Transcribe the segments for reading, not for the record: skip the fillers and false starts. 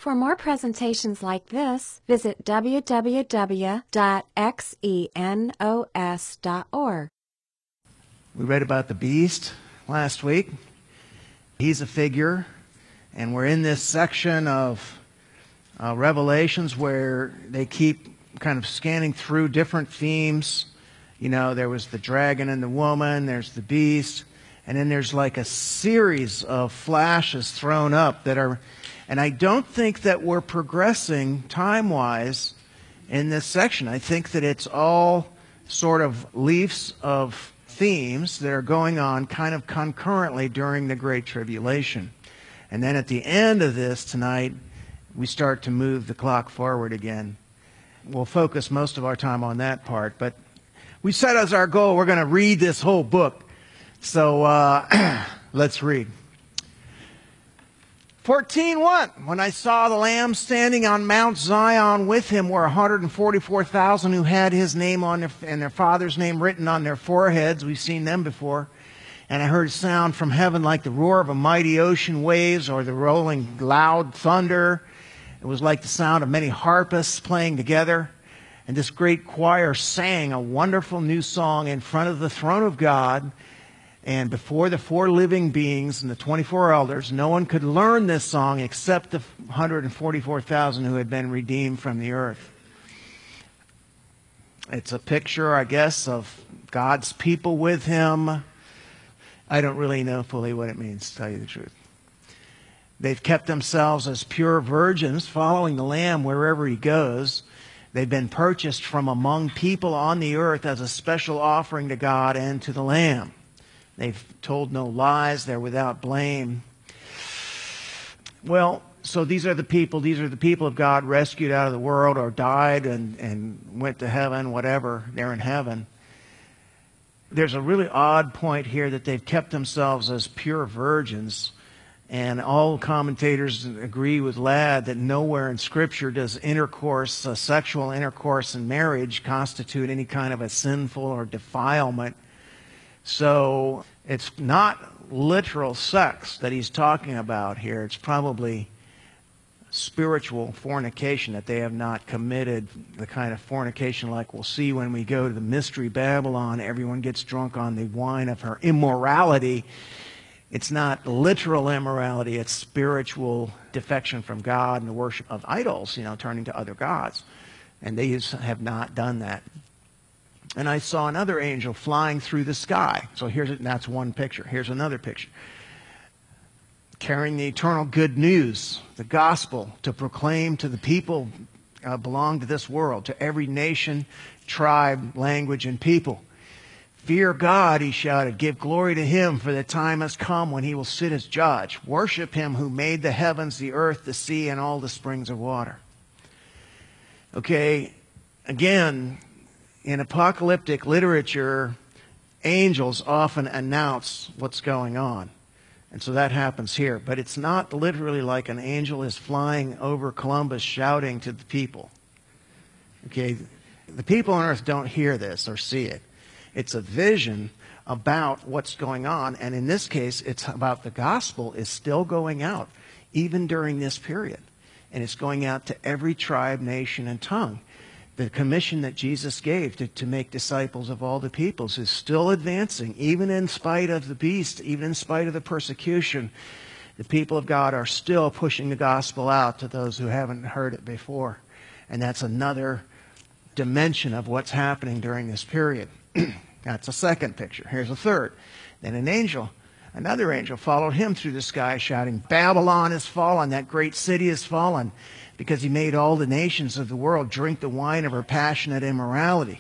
For more presentations like this, visit www.xenos.org. We read about the beast last week. He's a figure, and we're in this section of Revelations where they keep kind of scanning through different themes. You know, there was the dragon and the woman, there's the beast, and then there's like a series of flashes thrown up that are, and I don't think that we're progressing time-wise in this section. I think that it's all sort of leaves of themes that are going on kind of concurrently during the Great Tribulation. And then at the end of this tonight, we start to move the clock forward again. We'll focus most of our time on that part, but we set as our goal, we're going to read this whole book. So let's read. 14:1. When I saw the Lamb standing on Mount Zion, with him were 144,000 who had his name on and their father's name written on their foreheads. We've seen them before. And I heard a sound from heaven like the roar of a mighty ocean waves or the rolling loud thunder. It was like the sound of many harpists playing together. And this great choir sang a wonderful new song in front of the throne of God and before the four living beings and the 24 elders. No one could learn this song except the 144,000 who had been redeemed from the earth. It's a picture, I guess, of God's people with him. I don't really know fully what it means, to tell you the truth. They've kept themselves as pure virgins, following the Lamb wherever he goes. They've been purchased from among people on the earth as a special offering to God and to the Lamb. They've told no lies. They're without blame. Well, so these are the people of God rescued out of the world or died and went to heaven, whatever. They're in heaven. There's a really odd point here that they've kept themselves as pure virgins. And all commentators agree with Ladd that nowhere in Scripture does intercourse, sexual intercourse and marriage constitute any kind of a sinful or defilement. So it's not literal sex that he's talking about here. It's probably spiritual fornication, that they have not committed the kind of fornication like we'll see when we go to the Mystery Babylon. Everyone gets drunk on the wine of her immorality. It's not literal immorality, it's spiritual defection from God and the worship of idols, turning to other gods. And they have not done that. And I saw another angel flying through the sky. So that's one picture. Here's another picture. Carrying the eternal good news, the gospel, to proclaim to the people belong to this world, to every nation, tribe, language, and people. Fear God, he shouted. Give glory to him, for the time has come when he will sit as judge. Worship him who made the heavens, the earth, the sea, and all the springs of water. Okay, again, in apocalyptic literature, angels often announce what's going on. And so that happens here. But it's not literally like an angel is flying over Columbus shouting to the people. Okay, the people on earth don't hear this or see it. It's a vision about what's going on. And in this case, it's about the gospel is still going out, even during this period. And it's going out to every tribe, nation, and tongue. The commission that Jesus gave to make disciples of all the peoples is still advancing, even in spite of the beast, even in spite of the persecution. The people of God are still pushing the gospel out to those who haven't heard it before. And that's another dimension of what's happening during this period. That's a second picture. Here's a third. Then another angel followed him through the sky, shouting, Babylon is fallen, that great city is fallen, because he made all the nations of the world drink the wine of her passionate immorality.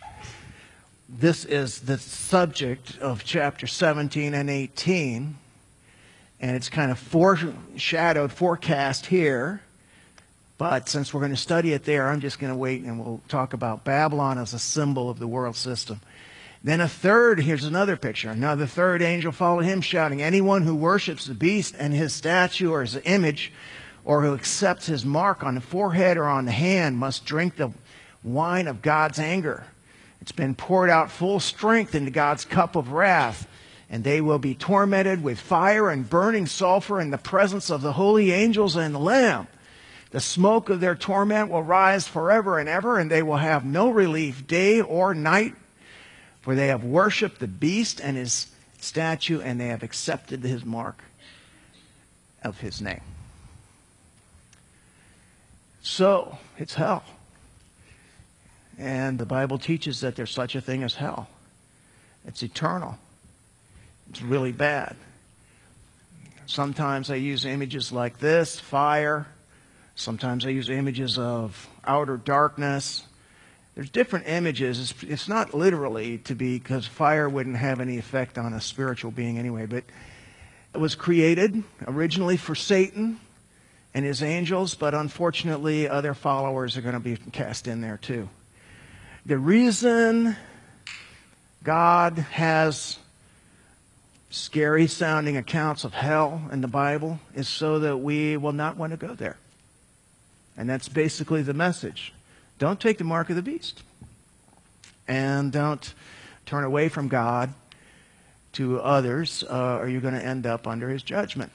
This is the subject of chapter 17 and 18, and it's kind of foreshadowed, forecast here. But since we're going to study it there, I'm just going to wait and we'll talk about Babylon as a symbol of the world system. Then here's another picture. Another third angel followed him, shouting, anyone who worships the beast and his statue or his image, or who accepts his mark on the forehead or on the hand, must drink the wine of God's anger. It's been poured out full strength into God's cup of wrath, and they will be tormented with fire and burning sulfur in the presence of the holy angels and the Lamb. The smoke of their torment will rise forever and ever, and they will have no relief day or night, for they have worshipped the beast and his statue, and they have accepted his mark of his name. So, it's hell. And the Bible teaches that there's such a thing as hell. It's eternal. It's really bad. Sometimes I use images like this, fire. Sometimes I use images of outer darkness. There's different images. It's not literally to be, because fire wouldn't have any effect on a spiritual being anyway, but it was created originally for Satan and his angels, but unfortunately other followers are going to be cast in there too. The reason God has scary sounding accounts of hell in the Bible is so that we will not want to go there. And that's basically the message. Don't take the mark of the beast. And don't turn away from God to others, or you're going to end up under his judgment.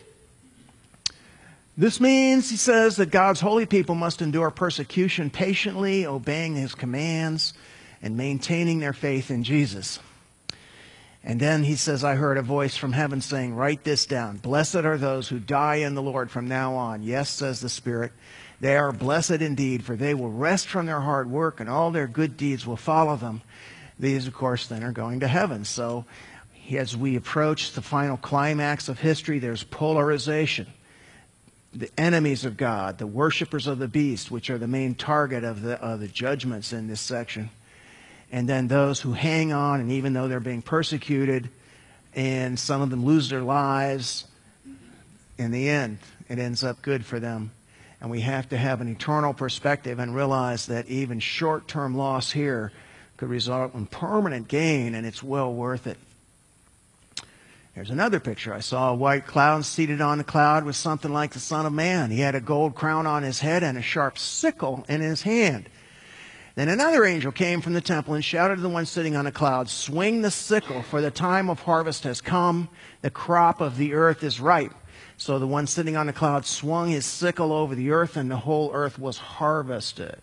This means, he says, that God's holy people must endure persecution patiently, obeying his commands, and maintaining their faith in Jesus. And then he says, I heard a voice from heaven saying, write this down. Blessed are those who die in the Lord from now on. Yes, says the Spirit, they are blessed indeed, for they will rest from their hard work, and all their good deeds will follow them. These, of course, then are going to heaven. So as we approach the final climax of history, there's polarization. The enemies of God, the worshipers of the beast, which are the main target of the judgments in this section. And then those who hang on, and even though they're being persecuted, and some of them lose their lives, in the end, it ends up good for them. And we have to have an eternal perspective and realize that even short-term loss here could result in permanent gain, and it's well worth it. Here's another picture. I saw a white cloud. Seated on the cloud was something like the Son of Man. He had a gold crown on his head and a sharp sickle in his hand. Then another angel came from the temple and shouted to the one sitting on the cloud, swing the sickle, for the time of harvest has come. The crop of the earth is ripe. So the one sitting on the cloud swung his sickle over the earth, and the whole earth was harvested.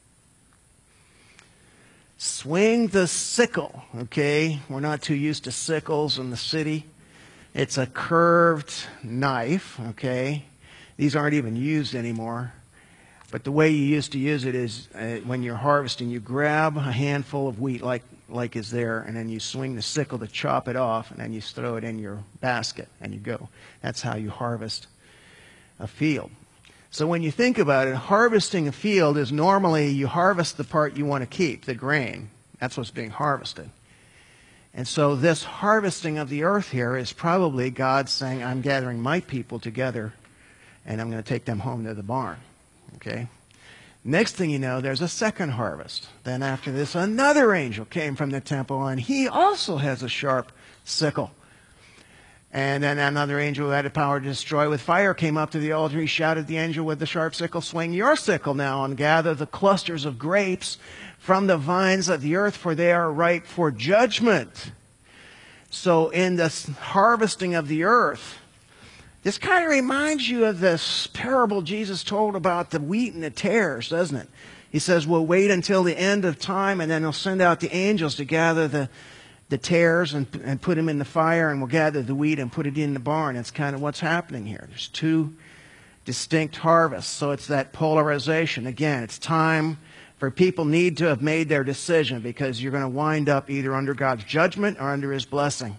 Swing the sickle, okay? We're not too used to sickles in the city. It's a curved knife, okay? These aren't even used anymore. But the way you used to use it is when you're harvesting, you grab a handful of wheat like is there, and then you swing the sickle to chop it off, and then you throw it in your basket, and you go. That's how you harvest a field. So when you think about it, harvesting a field is normally you harvest the part you want to keep, the grain. That's what's being harvested. And so this harvesting of the earth here is probably God saying, I'm gathering my people together, and I'm going to take them home to the barn. Okay? Next thing you know, there's a second harvest. Then after this, another angel came from the temple, and he also has a sharp sickle. And then another angel who had the power to destroy with fire came up to the altar. He shouted to the angel with the sharp sickle, swing your sickle now and gather the clusters of grapes from the vines of the earth, for they are ripe for judgment. So in this harvesting of the earth, this kind of reminds you of this parable Jesus told about the wheat and the tares, doesn't it? He says, we'll wait until the end of time, and then he'll send out the angels to gather the tares and put them in the fire, and we'll gather the wheat and put it in the barn. That's kind of what's happening here. There's two distinct harvests. So it's that polarization. Again, it's time for people need to have made their decision, because you're going to wind up either under God's judgment or under his blessing.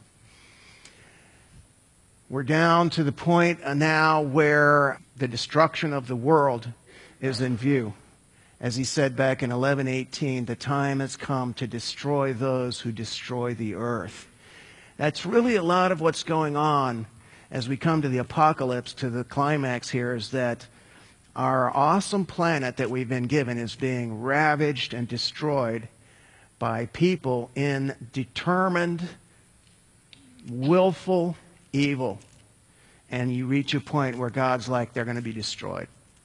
We're down to the point now where the destruction of the world is in view. As he said back in 11:18, the time has come to destroy those who destroy the earth. That's really a lot of what's going on as we come to the apocalypse, to the climax here, is that our awesome planet that we've been given is being ravaged and destroyed by people in determined, willful evil. And you reach a point where God's like, they're going to be destroyed.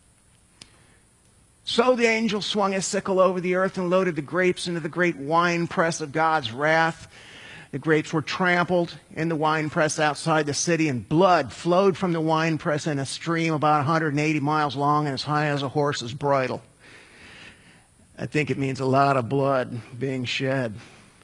So the angel swung his sickle over the earth and loaded the grapes into the great winepress of God's wrath. The grapes were trampled in the winepress outside the city, and blood flowed from the winepress in a stream about 180 miles long and as high as a horse's bridle. I think it means a lot of blood being shed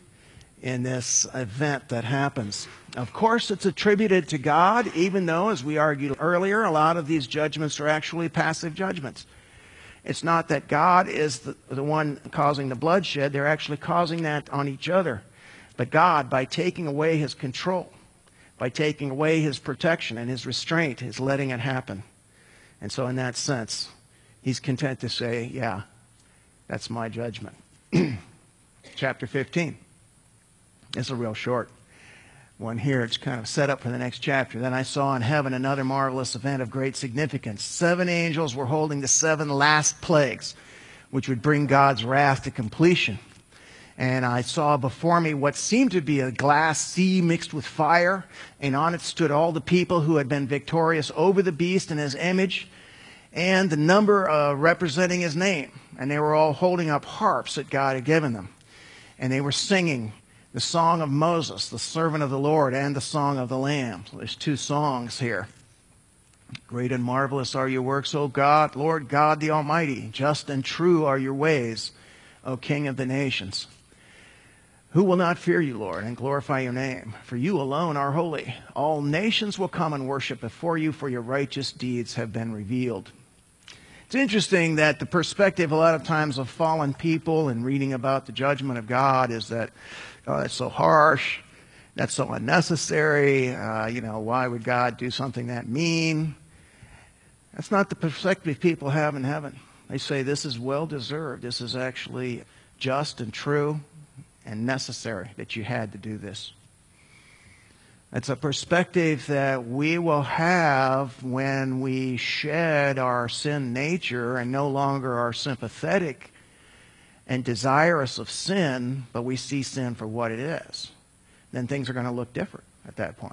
in this event that happens. Of course, it's attributed to God, even though, as we argued earlier, a lot of these judgments are actually passive judgments. It's not that God is the one causing the bloodshed. They're actually causing that on each other. But God, by taking away his control, by taking away his protection and his restraint, is letting it happen. And so in that sense, he's content to say, yeah, that's my judgment. Chapter 15. It's a real short one here. It's kind of set up for the next chapter. Then I saw in heaven another marvelous event of great significance. 7 angels were holding the 7 last plagues, which would bring God's wrath to completion. And I saw before me what seemed to be a glass sea mixed with fire, and on it stood all the people who had been victorious over the beast and his image, and the number representing his name. And they were all holding up harps that God had given them. And they were singing the song of Moses, the servant of the Lord, and the song of the Lamb. So there's 2 songs here. Great and marvelous are your works, O God, Lord God the Almighty. Just and true are your ways, O King of the nations. Who will not fear you, Lord, and glorify your name? For you alone are holy. All nations will come and worship before you, for your righteous deeds have been revealed. It's interesting that the perspective a lot of times of fallen people and reading about the judgment of God is that, oh, that's so harsh, that's so unnecessary, why would God do something that mean? That's not the perspective people have in heaven. They say this is well deserved. This is actually just and true and necessary that you had to do this. It's a perspective that we will have when we shed our sin nature and no longer are sympathetic and desirous of sin, but we see sin for what it is. Then things are going to look different at that point.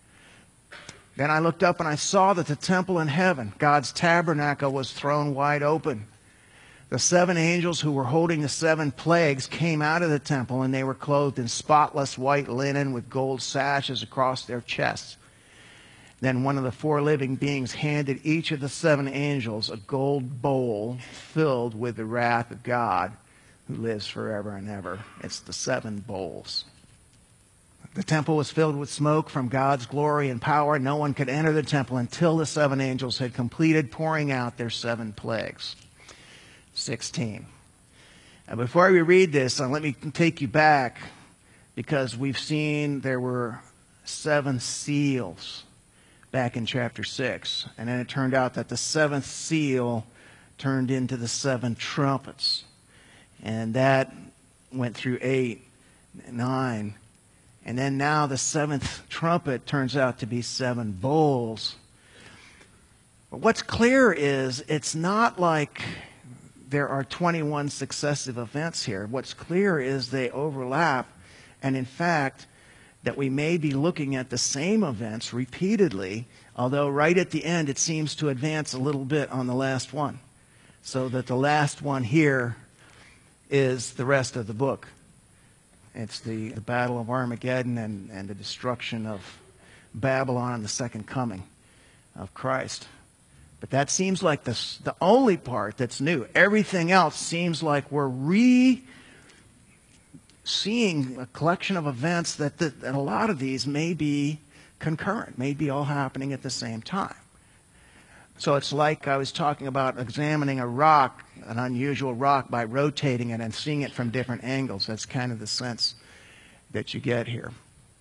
Then I looked up and I saw that the temple in heaven, God's tabernacle, was thrown wide open. The 7 angels who were holding the 7 plagues came out of the temple, and they were clothed in spotless white linen with gold sashes across their chests. Then one of the 4 living beings handed each of the 7 angels a gold bowl filled with the wrath of God, who lives forever and ever. It's the 7 bowls. The temple was filled with smoke from God's glory and power. No one could enter the temple until the 7 angels had completed pouring out their 7 plagues. 16. Now before we read this, let me take you back, because we've seen there were 7 seals back in chapter 6. And then it turned out that the 7th seal turned into the 7 trumpets. And that went through 8, 9. And then now the 7th trumpet turns out to be 7 bowls. But what's clear is it's not like there are 21 successive events here. What's clear is they overlap, and in fact, that we may be looking at the same events repeatedly, although right at the end it seems to advance a little bit on the last one. So that the last one here is the rest of the book. It's the Battle of Armageddon and the destruction of Babylon and the second coming of Christ. But that seems like the only part that's new. Everything else seems like we're seeing a collection of events that a lot of these may be concurrent, may be all happening at the same time. So it's like I was talking about examining a rock, an unusual rock, by rotating it and seeing it from different angles. That's kind of the sense that you get here.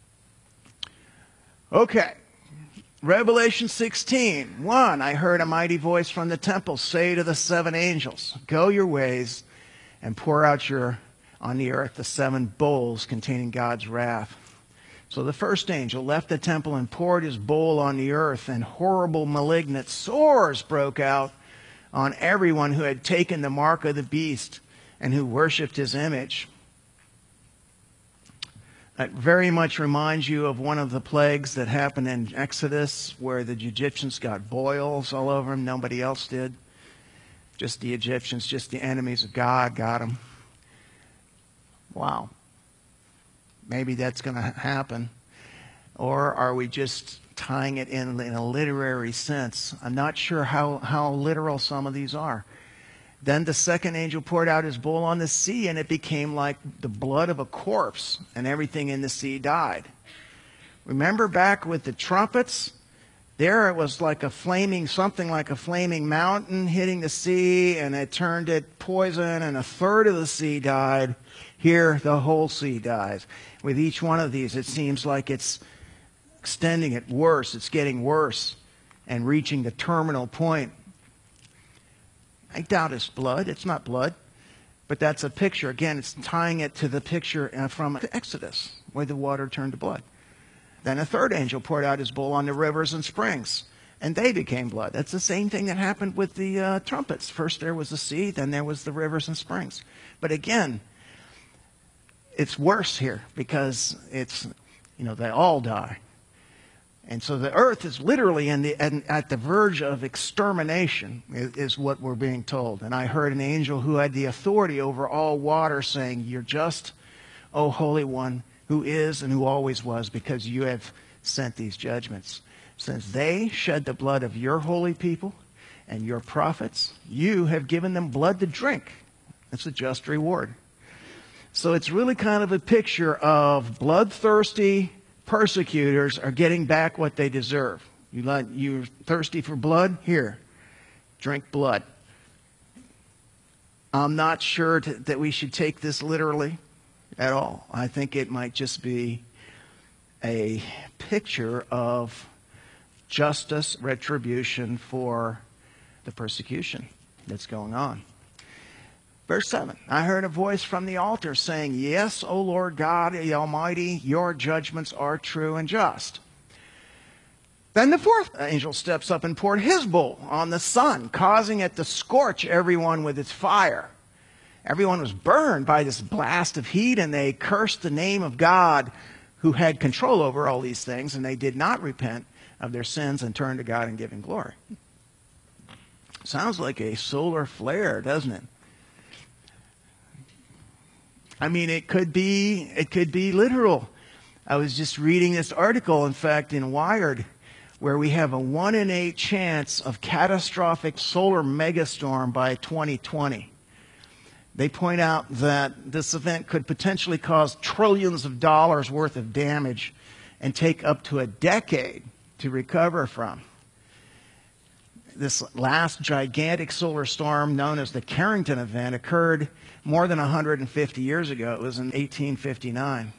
Okay. Revelation 16:1. I heard a mighty voice from the temple say to the 7 angels, go your ways and pour out on the earth the 7 bowls containing God's wrath. So the first angel left the temple and poured his bowl on the earth, and horrible malignant sores broke out on everyone who had taken the mark of the beast and who worshipped his image. That very much reminds you of one of the plagues that happened in Exodus, where the Egyptians got boils all over them. Nobody else did. Just the Egyptians, just the enemies of God got them. Wow. maybe that's going to happen. Or are we just tying it in a literary sense? I'm not sure how literal some of these are. Then the second angel poured out his bowl on the sea, and it became like the blood of a corpse, and everything in the sea died. Remember back with the trumpets? There it was like something like a flaming mountain hitting the sea, and it turned it poison, and a third of the sea died. Here, the whole sea dies. With each one of these, it seems like it's extending it worse. It's getting worse and reaching the terminal point. I doubt it's blood. It's not blood. But that's a picture. Again, it's tying it to the picture from Exodus, where the water turned to blood. Then a third angel poured out his bowl on the rivers and springs, and they became blood. That's the same thing that happened with the trumpets. First there was the sea, then there was the rivers and springs. But again, it's worse here because they all die. And so the earth is literally at the verge of extermination, is what we're being told. And I heard an angel who had the authority over all water saying, "You're just, O Holy One, who is and who always was, because you have sent these judgments. Since they shed the blood of your holy people and your prophets, you have given them blood to drink." It's a just reward. So it's really kind of a picture of bloodthirsty persecutors are getting back what they deserve. You're thirsty for blood? Here, drink blood. I'm not sure that we should take this literally at all. I think it might just be a picture of justice, retribution for the persecution that's going on. Verse 7, I heard a voice from the altar saying, "Yes, O Lord God, the Almighty, your judgments are true and just." Then the fourth angel steps up and poured his bowl on the sun, causing it to scorch everyone with its fire. Everyone was burned by this blast of heat, and they cursed the name of God who had control over all these things, and they did not repent of their sins and turn to God and give him glory. Sounds like a solar flare, doesn't it? I mean, it could be literal. I was just reading this article, in fact, in Wired, where we have a 1 in 8 chance of catastrophic solar megastorm by 2020. They point out that this event could potentially cause trillions of dollars worth of damage and take up to a decade to recover from. This last gigantic solar storm, known as the Carrington event, occurred more than 150 years ago. It was in 1859.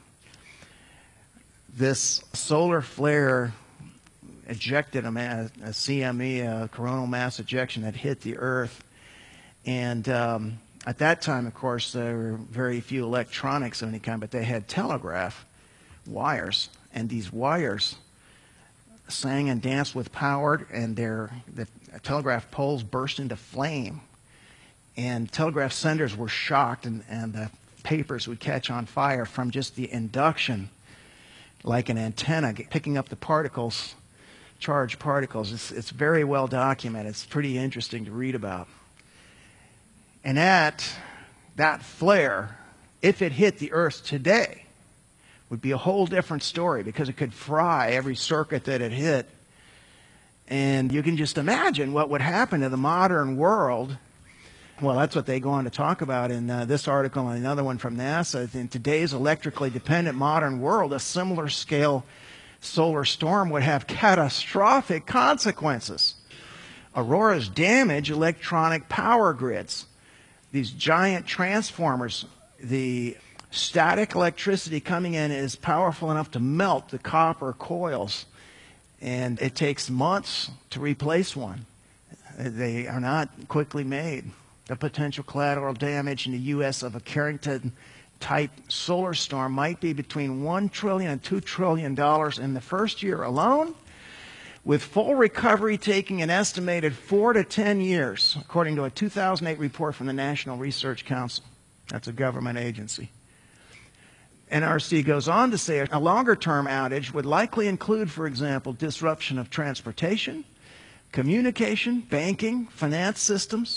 This solar flare ejected a CME, a coronal mass ejection, that hit the Earth. And at that time, of course, there were very few electronics of any kind, but they had telegraph wires. And these wires sang and danced with power, and the telegraph poles burst into flame. And telegraph senders were shocked, and the papers would catch on fire from just the induction, like an antenna, picking up the particles, charged particles. It's very well documented. It's pretty interesting to read about. And that flare, if it hit the Earth today, would be a whole different story, because it could fry every circuit that it hit. And you can just imagine what would happen to the modern world. Well, that's what they go on to talk about in this article and another one from NASA. In today's electrically dependent modern world, a similar scale solar storm would have catastrophic consequences. Auroras damage electronic power grids. These giant transformers, the static electricity coming in is powerful enough to melt the copper coils, and it takes months to replace one. They are not quickly made. The potential collateral damage in the U.S. of a Carrington-type solar storm might be between $1 trillion and $2 trillion in the first year alone, with full recovery taking an estimated 4 to 10 years, according to a 2008 report from the National Research Council. That's a government agency. NRC goes on to say a longer-term outage would likely include, for example, disruption of transportation, communication, banking, finance systems,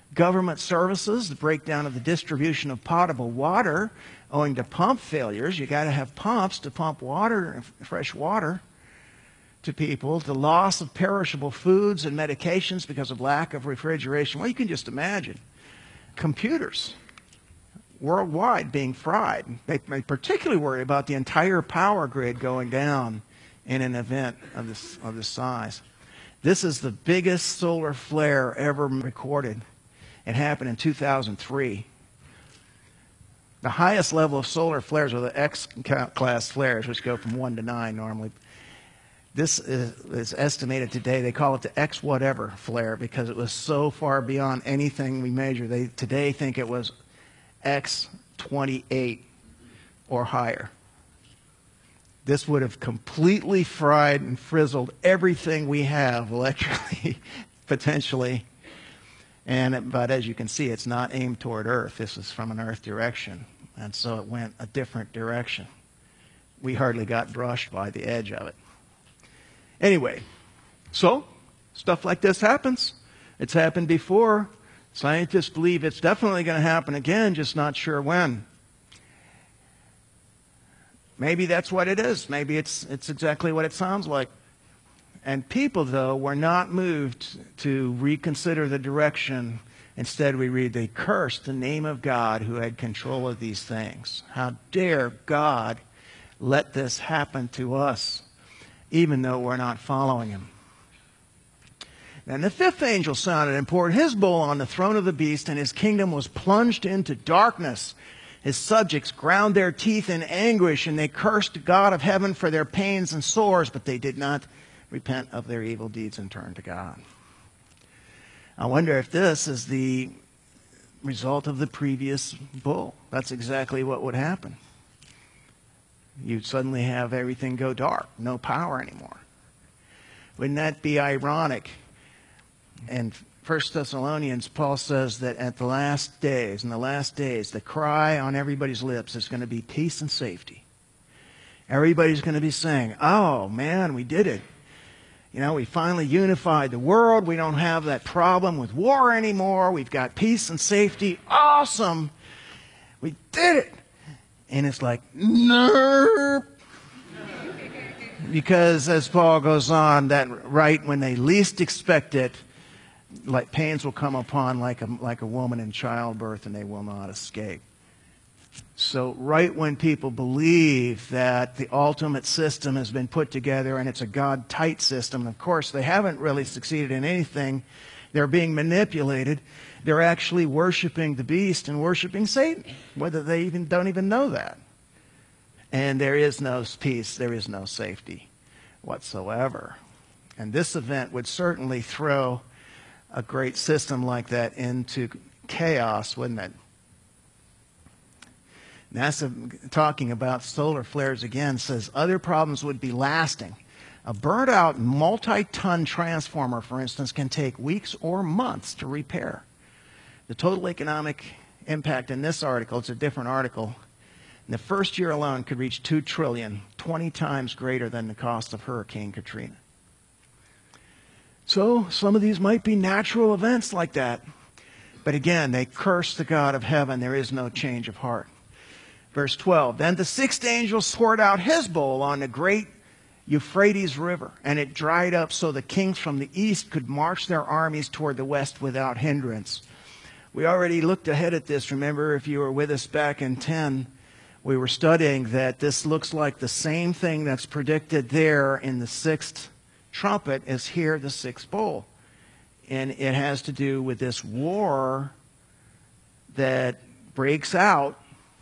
Government services, the breakdown of the distribution of potable water owing to pump failures. You got to have pumps to pump water, fresh water, to people. The loss of perishable foods and medications because of lack of refrigeration. Well, you can just imagine. Computers worldwide being fried. They particularly worry about the entire power grid going down in an event of this size. This is the biggest solar flare ever recorded. It happened in 2003. The highest level of solar flares are the X-class flares, which go from 1 to 9 normally. This is estimated today, they call it the X whatever flare because it was so far beyond anything we measure. They today think it was X28 or higher. This would have completely fried and frizzled everything we have electrically, potentially. But as you can see, it's not aimed toward Earth. This is from an Earth direction. And so it went a different direction. We hardly got brushed by the edge of it. Anyway, so stuff like this happens. It's happened before. Scientists believe it's definitely going to happen again, just not sure when. Maybe that's what it is. Maybe it's exactly what it sounds like. And people, though, were not moved to reconsider the direction. Instead, we read, they cursed the name of God who had control of these things. How dare God let this happen to us, even though we're not following him. Then the fifth angel sounded and poured his bowl on the throne of the beast, and his kingdom was plunged into darkness. His subjects ground their teeth in anguish, and they cursed the God of heaven for their pains and sores, but they did not repent of their evil deeds and turn to God. I wonder if this is the result of the previous bull. That's exactly what would happen. You'd suddenly have everything go dark, no power anymore. Wouldn't that be ironic? And 1 Thessalonians, Paul says that in the last days, the cry on everybody's lips is going to be peace and safety. Everybody's going to be saying, oh man, we did it. You know, we finally unified the world. We don't have that problem with war anymore. We've got peace and safety. Awesome. We did it. And it's like, nope. Because as Paul goes on, that right when they least expect it, like pains will come upon like a woman in childbirth, and they will not escape. So right when people believe that the ultimate system has been put together and it's a God-tight system, of course they haven't really succeeded in anything. They're being manipulated. They're actually worshiping the beast and worshiping Satan, whether they don't even know that. And there is no peace, there is no safety whatsoever. And this event would certainly throw a great system like that into chaos, wouldn't it? NASA, talking about solar flares again, says other problems would be lasting. A burnt-out multi-ton transformer, for instance, can take weeks or months to repair. The total economic impact in this article, it's a different article, in the first year alone could reach $2 trillion, 20 times greater than the cost of Hurricane Katrina. So some of these might be natural events like that. But again, they curse the God of heaven. There is no change of heart. Verse 12, then the sixth angel poured out his bowl on the great Euphrates River, and it dried up so the kings from the east could march their armies toward the west without hindrance. We already looked ahead at this. Remember, if you were with us back in 10, we were studying that this looks like the same thing that's predicted there in the sixth trumpet as here, the sixth bowl. And it has to do with this war that breaks out.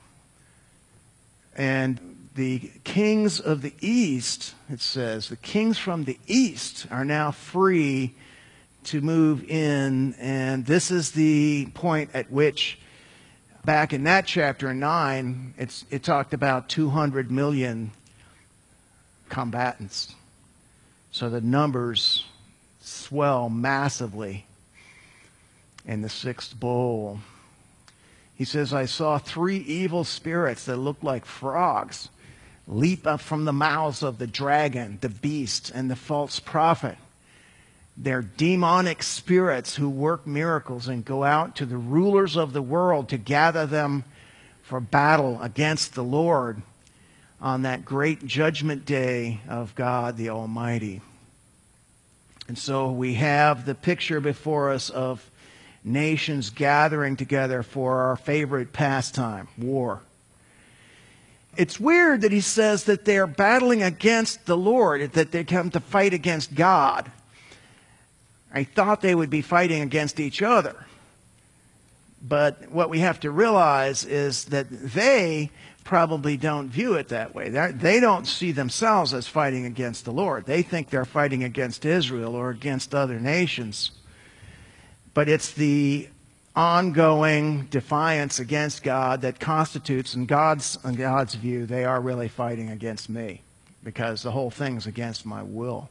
And the kings of the east, it says, the kings from the east are now free to move in. And this is the point at which, back in that chapter 9, it talked about 200 million combatants. So the numbers swell massively in the sixth bowl. He says, I saw 3 evil spirits that looked like frogs leap up from the mouths of the dragon, the beast, and the false prophet. They're demonic spirits who work miracles and go out to the rulers of the world to gather them for battle against the Lord on that great judgment day of God the Almighty. And so we have the picture before us of nations gathering together for our favorite pastime, war. It's weird that he says that they're battling against the Lord, that they come to fight against God. I thought they would be fighting against each other. But what we have to realize is that they probably don't view it that way. They don't see themselves as fighting against the Lord. They think they're fighting against Israel or against other nations. But it's the ongoing defiance against God that constitutes, in God's view, they are really fighting against me, because the whole thing's against my will.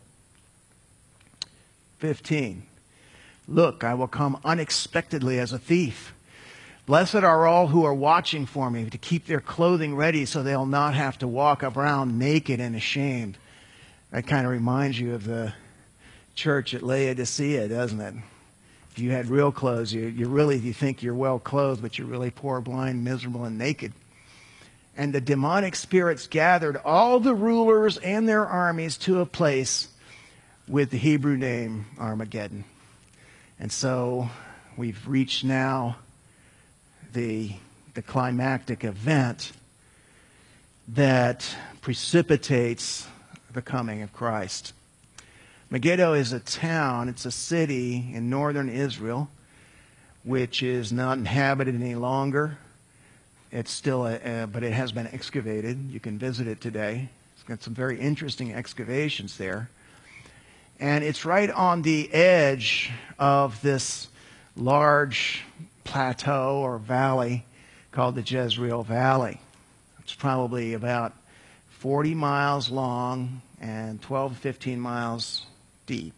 15. Look, I will come unexpectedly as a thief. Blessed are all who are watching for me, to keep their clothing ready so they'll not have to walk around naked and ashamed. That kind of reminds you of the church at Laodicea, doesn't it? If you had real clothes, you think you're well clothed, but you're really poor, blind, miserable, and naked. And the demonic spirits gathered all the rulers and their armies to a place with the Hebrew name Armageddon. And so we've reached now the climactic event that precipitates the coming of Christ. Megiddo is a town, it's a city in northern Israel, which is not inhabited any longer. It's still, but it has been excavated. You can visit it today. It's got some very interesting excavations there. And it's right on the edge of this large plateau or valley called the Jezreel Valley. It's probably about 40 miles long and 12 to 15 miles deep.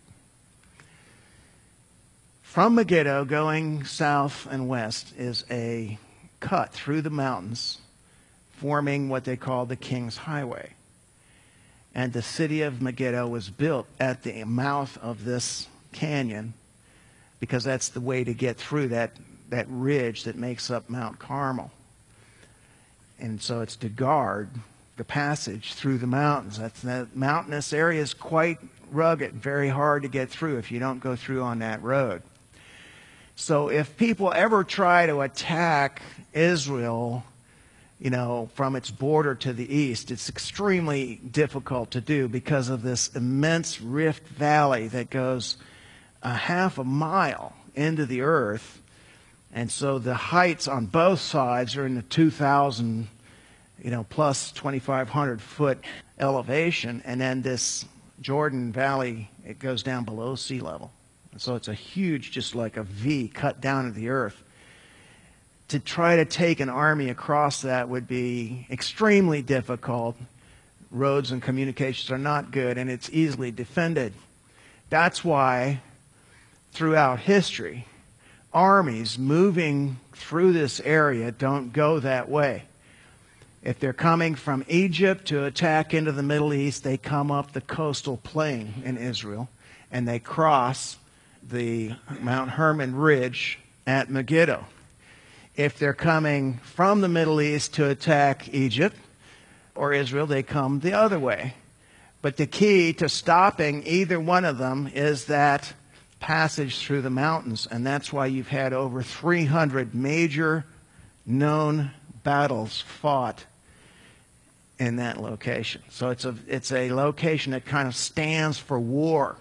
From Megiddo, going south and west, is a cut through the mountains, forming what they call the King's Highway. And the city of Megiddo was built at the mouth of this canyon, because that's the way to get through that ridge that makes up Mount Carmel. And so it's to guard the passage through the mountains. That mountainous area is quite rugged, very hard to get through if you don't go through on that road. So if people ever try to attack Israel, from its border to the east, it's extremely difficult to do because of this immense rift valley that goes a half a mile into the earth. And so the heights on both sides are in the 2,000, plus 2,500 foot elevation. And then this Jordan Valley, it goes down below sea level. And so it's a huge, just like a V cut down into the earth. To try to take an army across that would be extremely difficult. Roads and communications are not good, and it's easily defended. That's why throughout history, armies moving through this area don't go that way. If they're coming from Egypt to attack into the Middle East, they come up the coastal plain in Israel, and they cross the Mount Hermon Ridge at Megiddo. If they're coming from the Middle East to attack Egypt or Israel, they come the other way. But the key to stopping either one of them is that passage through the mountains. And that's why you've had over 300 major known battles fought in that location. So it's a location that kind of stands for war.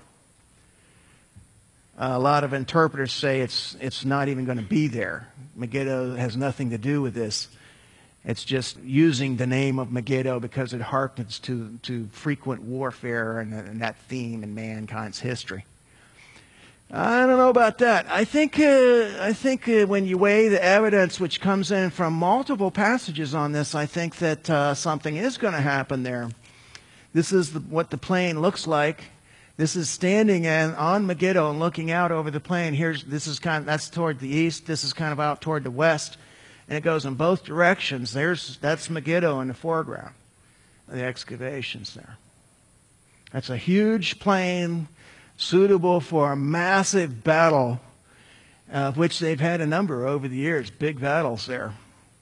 A lot of interpreters say it's not even going to be there. Megiddo has nothing to do with this. It's just using the name of Megiddo because it harkens to frequent warfare and that theme in mankind's history. I don't know about that. I think when you weigh the evidence which comes in from multiple passages on this, I think that something is going to happen there. This is what the plain looks like. This is standing on Megiddo and looking out over the plain. That's toward the east. This is kind of out toward the west, and it goes in both directions. That's Megiddo in the foreground, the excavations there. That's a huge plain suitable for a massive battle, of which they've had a number over the years, big battles there.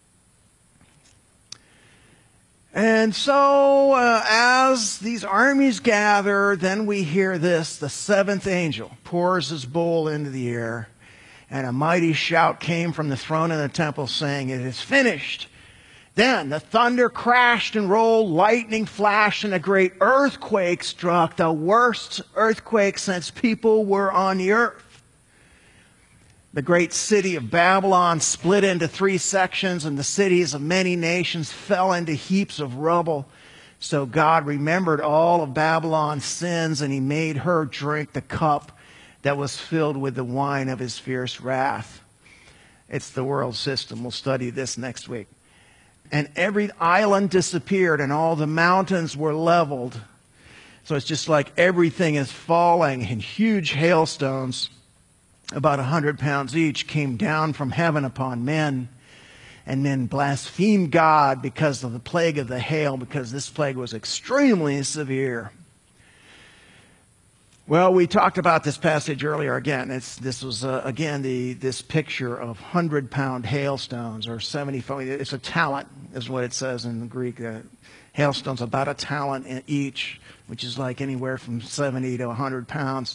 And so, as these armies gather, then we hear this: the seventh angel pours his bowl into the air, and a mighty shout came from the throne in the temple, saying, "It is finished." Then the thunder crashed and rolled, lightning flashed, and a great earthquake struck, the worst earthquake since people were on the earth. The great city of Babylon split into 3 sections, and the cities of many nations fell into heaps of rubble. So God remembered all of Babylon's sins, and he made her drink the cup that was filled with the wine of his fierce wrath. It's the world system. We'll study this next week. And every island disappeared, and all the mountains were leveled. So it's just like everything is falling, and huge hailstones, about 100 pounds each, came down from heaven upon men. And men blasphemed God because of the plague of the hail, because this plague was extremely severe. Well, we talked about this passage earlier again. This was, again, this picture of 100-pound hailstones, or 75. It's a talent, is what it says in the Greek. Hailstones, about a talent in each, which is like anywhere from 70 to 100 pounds,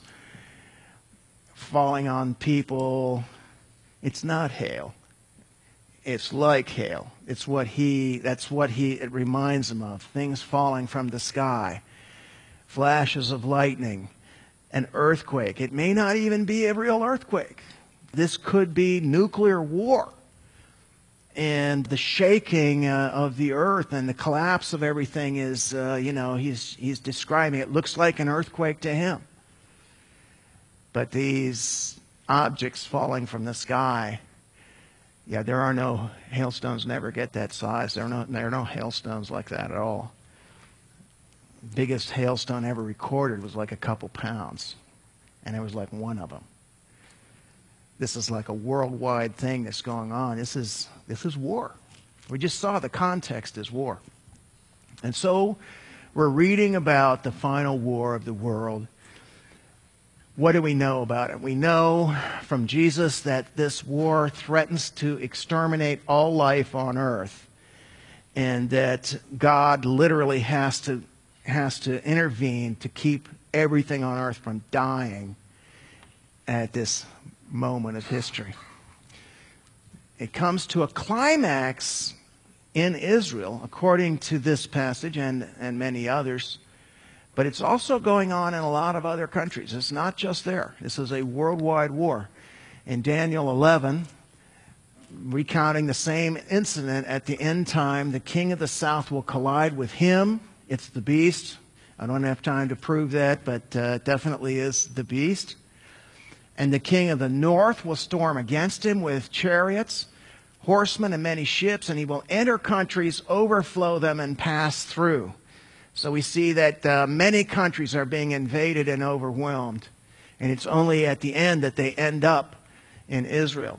falling on people. It's not hail. It's like hail. That's what it reminds him of. Things falling from the sky. Flashes of lightning. An earthquake. It may not even be a real earthquake. This could be nuclear war. And the shaking of the earth and the collapse of everything is, he's describing it. Looks like an earthquake to him. But these objects falling from the sky, there are no hailstones, never get that size. There are no hailstones like that at all. Biggest hailstone ever recorded was like a couple pounds, and it was like one of them. This is like a worldwide thing that's going on. This is war. We just saw the context is war. And so we're reading about the final war of the world. What do we know about it? We know from Jesus that this war threatens to exterminate all life on earth, and that God literally has to intervene to keep everything on earth from dying at this moment of history. It comes to a climax in Israel, according to this passage and many others, but it's also going on in a lot of other countries. It's not just there. This is a worldwide war. In Daniel 11, recounting the same incident at the end time, the king of the south will collide with him. It's the beast. I don't have time to prove that, but it definitely is the beast. And the king of the north will storm against him with chariots, horsemen, and many ships, and he will enter countries, overflow them, and pass through. So we see that many countries are being invaded and overwhelmed. And it's only at the end that they end up in Israel.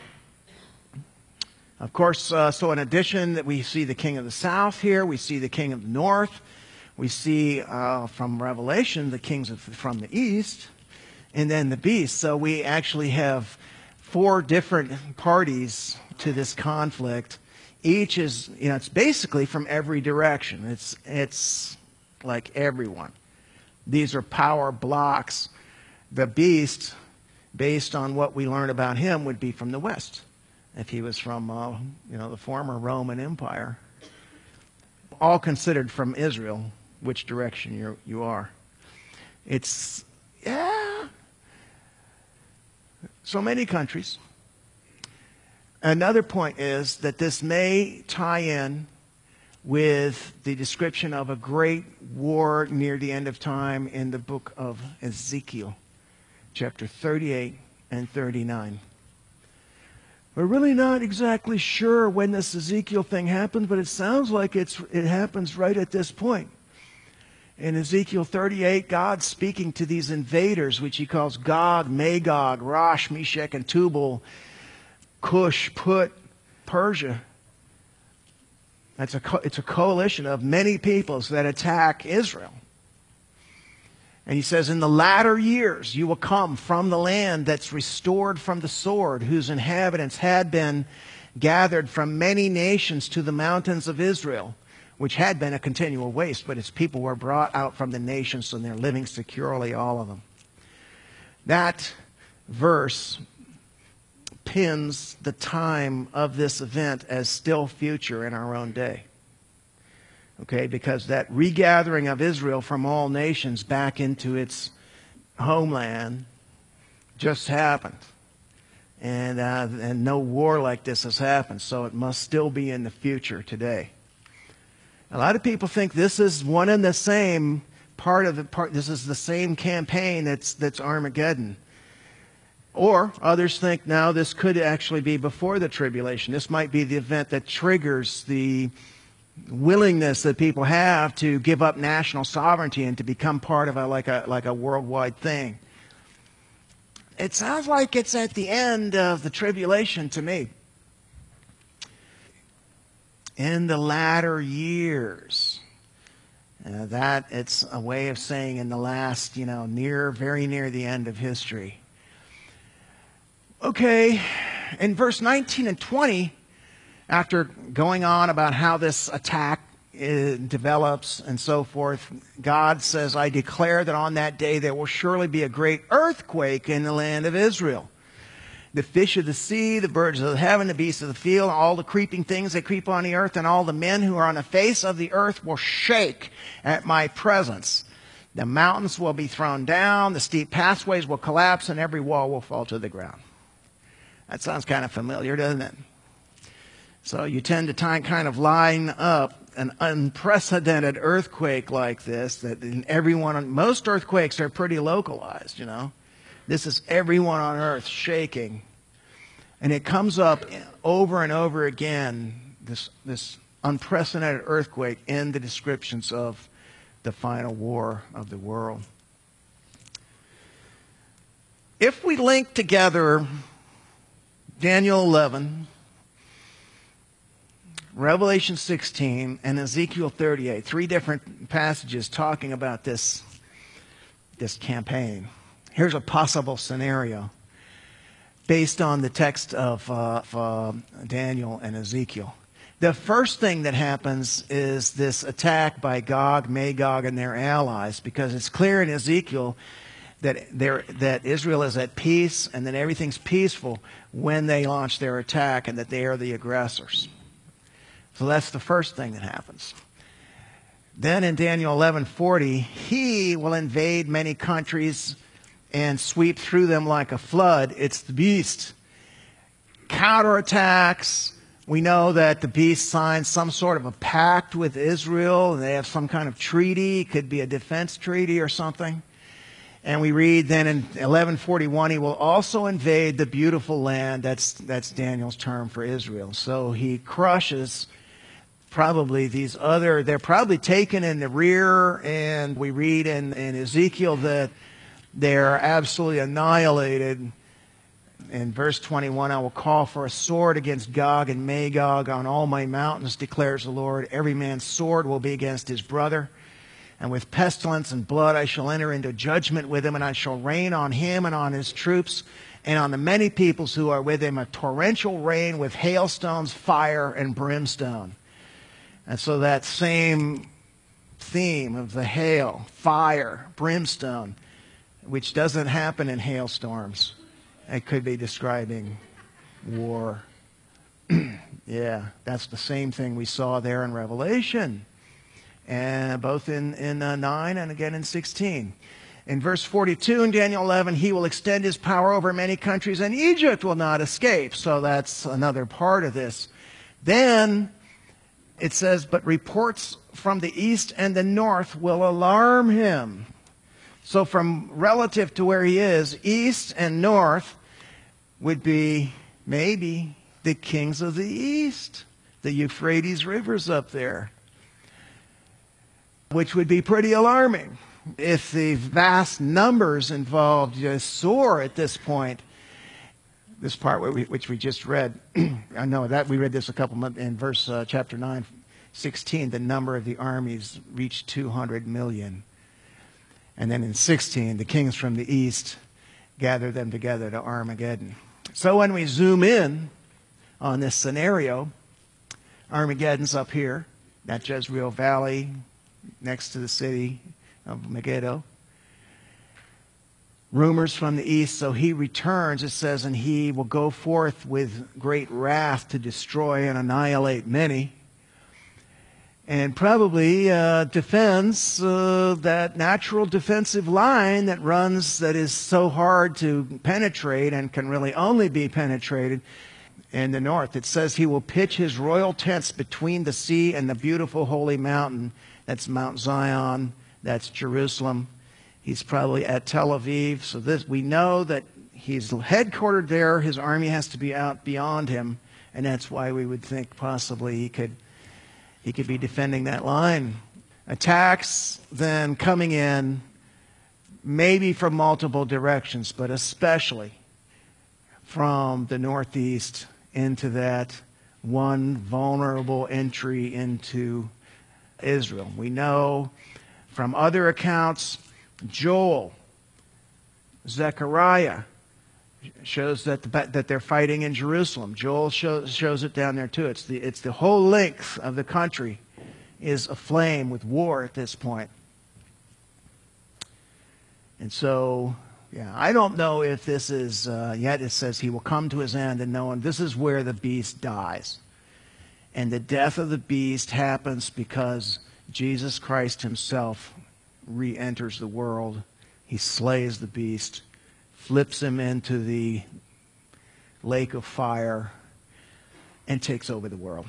Of course, so in addition, that we see the king of the south here, we see the king of the north, we see from Revelation the kings from the east, and then the beast. So we actually have 4 different parties to this conflict. Each is, it's basically from every direction. It's like everyone. These are power blocks. The beast, based on what we learn about him, would be from the west. If he was from, the former Roman Empire. All considered from Israel, which direction you are. It's, so many countries. Another point is that this may tie in with the description of a great war near the end of time in the book of Ezekiel, chapter 38 and 39. We're really not exactly sure when this Ezekiel thing happens, but it sounds like it happens right at this point. In Ezekiel 38, God's speaking to these invaders, which he calls Gog, Magog, Rosh, Meshech, and Tubal, Cush, Put, Persia. It's a coalition of many peoples that attack Israel. And he says, in the latter years you will come from the land that's restored from the sword, whose inhabitants had been gathered from many nations to the mountains of Israel, which had been a continual waste, but its people were brought out from the nations, and they're living securely, all of them. That verse pins the time of this event as still future in our own day. Okay, because that regathering of Israel from all nations back into its homeland just happened. And no war like this has happened, so it must still be in the future today. A lot of people think this is one and the same this is the same campaign that's Armageddon. Or others think, no, this could actually be before the tribulation. This might be the event that triggers the willingness that people have to give up national sovereignty and to become part of like a worldwide thing. It sounds like it's at the end of the tribulation to me. In the latter years. That it's a way of saying in the last, very near the end of history. Okay, in verse 19 and 20, after going on about how this attack develops and so forth, God says, I declare that on that day there will surely be a great earthquake in the land of Israel. The fish of the sea, the birds of the heaven, the beasts of the field, all the creeping things that creep on the earth, and all the men who are on the face of the earth will shake at my presence. The mountains will be thrown down, the steep pathways will collapse, and every wall will fall to the ground. That sounds kind of familiar, doesn't it? So you tend to kind of line up an unprecedented earthquake like this, that most earthquakes are pretty localized, This is everyone on earth shaking. And it comes up over and over again, this unprecedented earthquake in the descriptions of the final war of the world. If we link together Daniel 11, Revelation 16, and Ezekiel 38, three different passages talking about this campaign. Here's a possible scenario based on the text of Daniel and Ezekiel. The first thing that happens is this attack by Gog, Magog, and their allies, because it's clear in Ezekiel that Israel is at peace and that everything's peaceful when they launch their attack and that they are the aggressors. So that's the first thing that happens. Then in Daniel 11:40, he will invade many countries and sweep through them like a flood. It's the beast. Counterattacks. We know that the beast signs some sort of a pact with Israel, and they have some kind of treaty. It could be a defense treaty or something. And we read then in 11:41, he will also invade the beautiful land. That's Daniel's term for Israel. So he crushes probably they're probably taken in the rear, and we read in Ezekiel that they're absolutely annihilated. In verse 21, I will call for a sword against Gog and Magog on all my mountains, declares the Lord. Every man's sword will be against his brother. And with pestilence and blood I shall enter into judgment with him, and I shall rain on him and on his troops and on the many peoples who are with him a torrential rain with hailstones, fire, and brimstone. And so that same theme of the hail, fire, brimstone, which doesn't happen in hailstorms. It could be describing war. Yeah, that's the same thing we saw there in Revelation, and both in 9 and again in 16. In verse 42 in Daniel 11, he will extend his power over many countries, and Egypt will not escape. So that's another part of this. Then it says, but reports from the east and the north will alarm him. So from relative to where he is, east and north would be maybe the kings of the east, the Euphrates rivers up there, which would be pretty alarming if the vast numbers involved just soar at this point. This part which we just read, I know that we read this a couple months in verse chapter 9, 16. The number of the armies reached 200 million. And then in 16, the kings from the east gather them together to Armageddon. So when we zoom in on this scenario, Armageddon's up here, that Jezreel Valley next to the city of Megiddo. Rumors from the east, so he returns, it says, and he will go forth with great wrath to destroy and annihilate many. And probably defends that natural defensive line that runs, that is so hard to penetrate and can really only be penetrated in the north. It says he will pitch his royal tents between the sea and the beautiful holy mountain. That's Mount Zion. That's Jerusalem. He's probably at Tel Aviv. So this, we know that he's headquartered there. His army has to be out beyond him. And that's why we would think possibly he could be defending that line. Attacks then coming in, maybe from multiple directions, but especially from the northeast into that one vulnerable entry into Israel. We know from other accounts, Joel, Zechariah shows that they're fighting in Jerusalem. Joel shows it down there too. It's the whole length of the country is aflame with war at this point. And so, yeah, I don't know if this is yet. It says he will come to his end, and no one. This is where the beast dies, and the death of the beast happens because Jesus Christ himself re-enters the world. He slays the beast, flips him into the lake of fire, and takes over the world.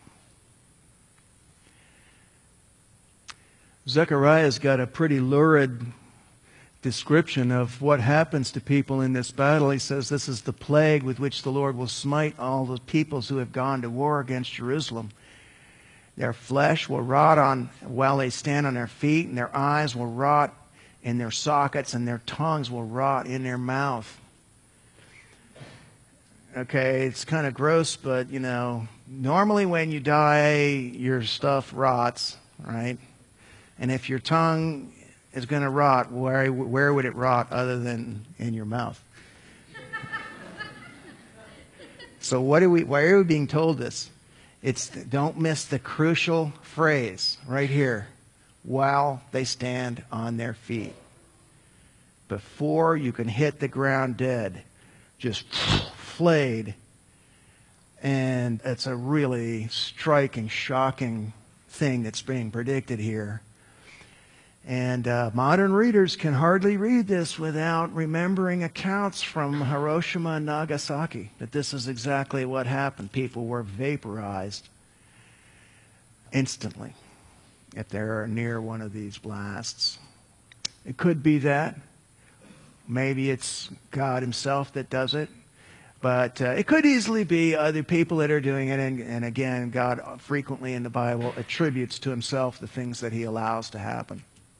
Zechariah's got a pretty lurid description of what happens to people in this battle. He says this is the plague with which the Lord will smite all the peoples who have gone to war against Jerusalem. Their flesh will rot on while they stand on their feet, and their eyes will rot in their sockets, and their tongues will rot in their mouth. Okay, it's kind of gross, but, you know, normally when you die, your stuff rots, right? And if your tongue is going to rot, where would it rot other than in your mouth? So why are we being told this? Don't miss the crucial phrase right here. While they stand on their feet. Before you can hit the ground dead. Just flayed. And it's a really striking, shocking thing that's being predicted here. And modern readers can hardly read this without remembering accounts from Hiroshima and Nagasaki, that this is exactly what happened. People were vaporized instantly if they're near one of these blasts. It could be that. Maybe it's God himself that does it. But it could easily be other people that are doing it. And again, God frequently in the Bible attributes to himself the things that he allows to happen.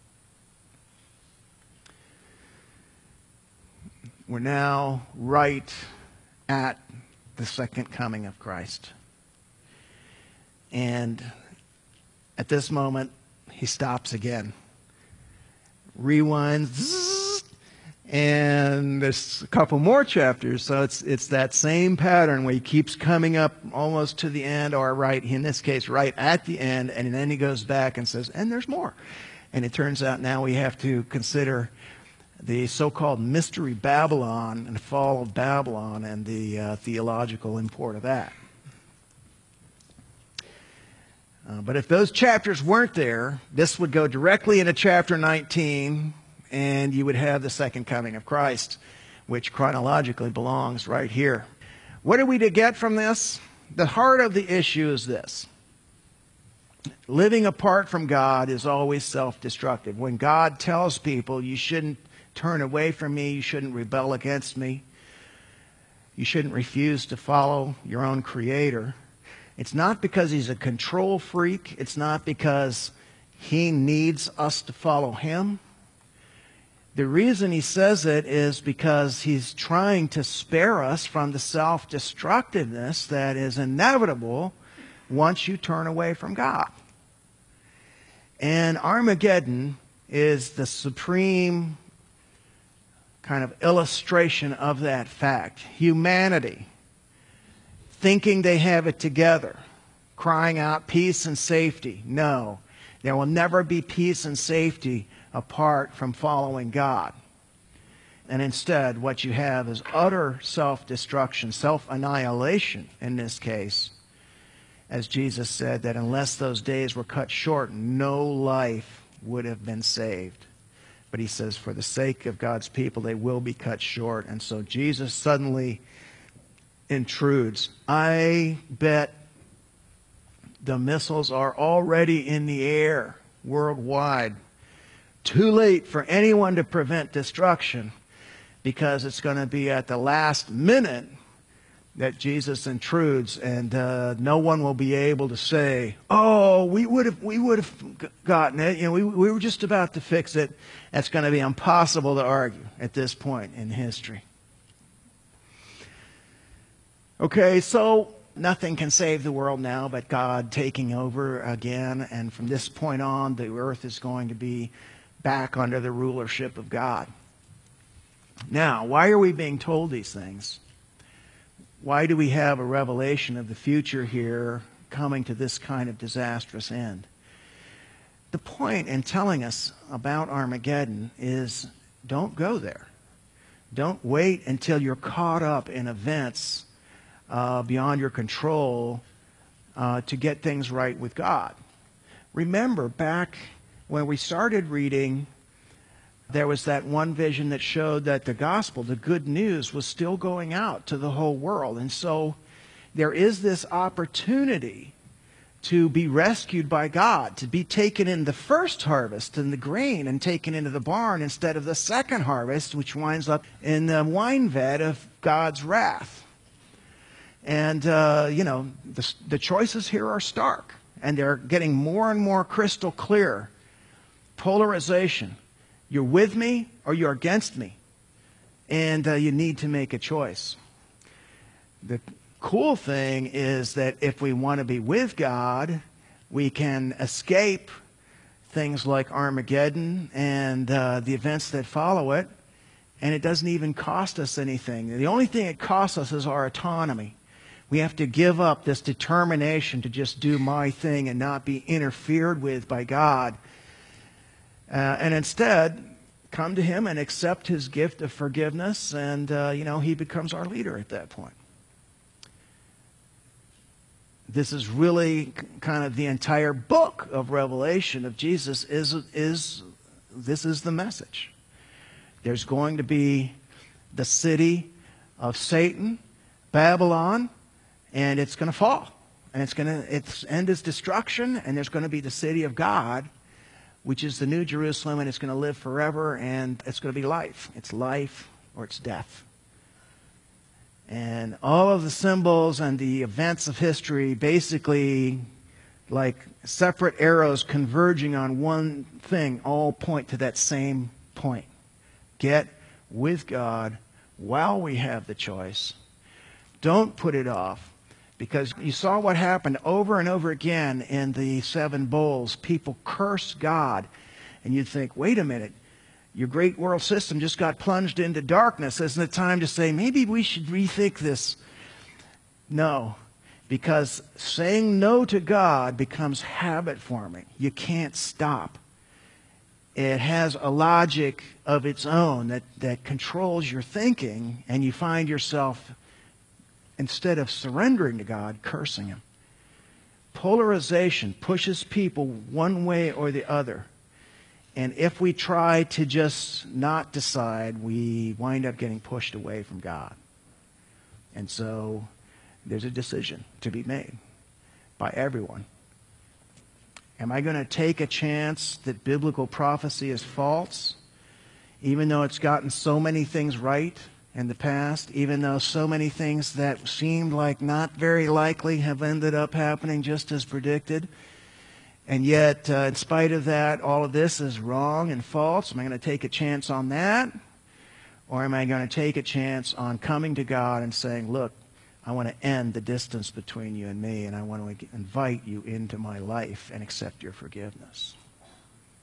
We're now right at the second coming of Christ. And at this moment, he stops again. Rewinds. And there's a couple more chapters. So it's that same pattern where he keeps coming up almost to the end, or right, in this case, right at the end. And then he goes back and says, and there's more. And it turns out now we have to consider the so-called Mystery Babylon and the fall of Babylon and the theological import of that. But if those chapters weren't there, this would go directly into chapter 19, and you would have the second coming of Christ, which chronologically belongs right here. What are we to get from this? The heart of the issue is this. Living apart from God is always self-destructive. When God tells people you shouldn't turn away from me, you shouldn't rebel against me, you shouldn't refuse to follow your own Creator, it's not because he's a control freak. It's not because he needs us to follow him. The reason he says it is because he's trying to spare us from the self-destructiveness that is inevitable once you turn away from God. And Armageddon is the supreme kind of illustration of that fact. Humanity, thinking they have it together, crying out peace and safety. No, there will never be peace and safety apart from following God. And instead, what you have is utter self-destruction, self-annihilation in this case. As Jesus said, that unless those days were cut short, no life would have been saved. But he says, for the sake of God's people, they will be cut short. And so Jesus suddenly intrudes. I bet the missiles are already in the air worldwide. Too late for anyone to prevent destruction, because it's going to be at the last minute that Jesus intrudes, and no one will be able to say, "Oh, we would have gotten it. You know, we were just about to fix it." That's going to be impossible to argue at this point in history. Okay, so nothing can save the world now but God taking over again, and from this point on, the earth is going to be back under the rulership of God. Now, why are we being told these things? Why do we have a revelation of the future here coming to this kind of disastrous end? The point in telling us about Armageddon is don't go there. Don't wait until you're caught up in events beyond your control to get things right with God. Remember, back when we started reading, there was that one vision that showed that the gospel, the good news, was still going out to the whole world. And so there is this opportunity to be rescued by God, to be taken in the first harvest in the grain and taken into the barn instead of the second harvest, which winds up in the wine vat of God's wrath. And, the choices here are stark, and they're getting more and more crystal clear. Polarization. You're with me or you're against me. And you need to make a choice. The cool thing is that if we want to be with God, we can escape things like Armageddon and the events that follow it. And it doesn't even cost us anything. The only thing it costs us is our autonomy. We have to give up this determination to just do my thing and not be interfered with by God. And instead, come to Him and accept His gift of forgiveness, and, He becomes our leader at that point. This is really kind of the entire book of Revelation of Jesus this is the message. There's going to be the city of Satan, Babylon, and it's going to fall. And its end is destruction, and there's going to be the city of God, which is the New Jerusalem, and it's going to live forever, and it's going to be life. It's life or it's death. And all of the symbols and the events of history, basically like separate arrows converging on one thing, all point to that same point. Get with God while we have the choice. Don't put it off. Because you saw what happened over and over again in the 7 bowls. People curse God. And you'd think, wait a minute, your great world system just got plunged into darkness. Isn't it time to say, maybe we should rethink this? No, because saying no to God becomes habit forming. You can't stop. It has a logic of its own that controls your thinking, and you find yourself, instead of surrendering to God, cursing Him. Polarization pushes people one way or the other. And if we try to just not decide, we wind up getting pushed away from God. And so there's a decision to be made by everyone. Am I going to take a chance that biblical prophecy is false, even though it's gotten so many things right in the past, even though so many things that seemed like not very likely have ended up happening just as predicted? And yet, in spite of that, all of this is wrong and false. Am I going to take a chance on that? Or am I going to take a chance on coming to God and saying, look, I want to end the distance between you and me, and I want to invite you into my life and accept your forgiveness?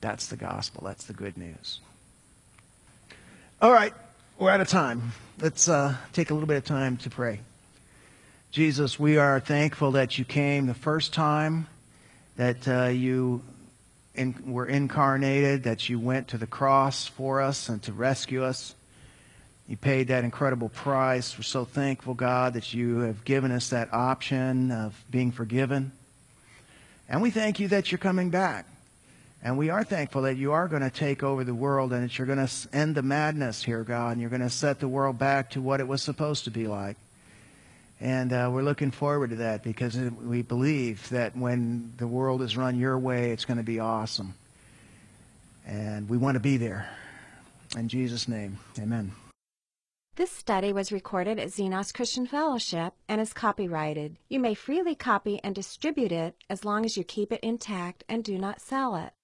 That's the gospel. That's the good news. All right, we're out of time. Let's take a little bit of time to pray. Jesus, we are thankful that you came the first time, that you were incarnated, that you went to the cross for us and to rescue us. You paid that incredible price. We're so thankful, God, that you have given us that option of being forgiven. And we thank you that you're coming back. And we are thankful that you are going to take over the world and that you're going to end the madness here, God, and you're going to set the world back to what it was supposed to be like. And we're looking forward to that because we believe that when the world is run your way, it's going to be awesome. And we want to be there. In Jesus' name, amen. This study was recorded at Xenos Christian Fellowship and is copyrighted. You may freely copy and distribute it as long as you keep it intact and do not sell it.